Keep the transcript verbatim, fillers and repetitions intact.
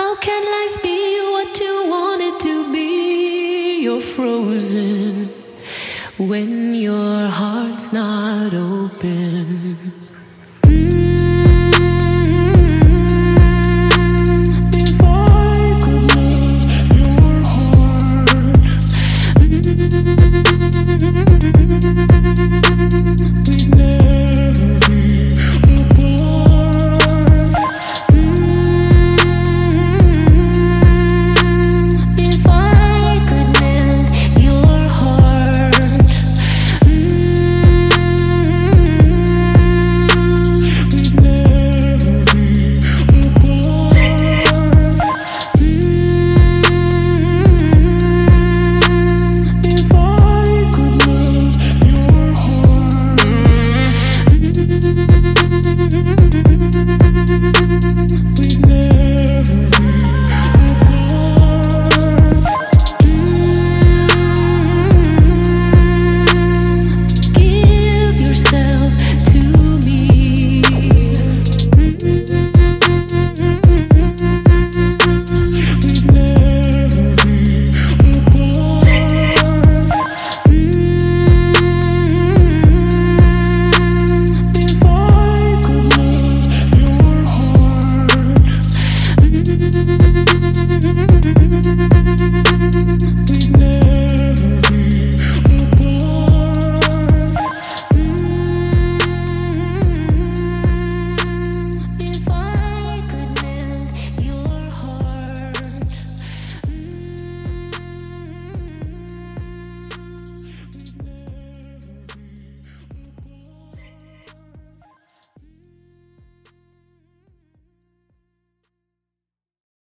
How can life be what you want it to be? You're frozen when your heart's not open. If I could melt your heart, we'd never be apart. If I could melt your heart, we'd never be apart. If I could melt your heart, we'd never be apart. Give yourself to me. We'd never be apart. If I could melt your heart,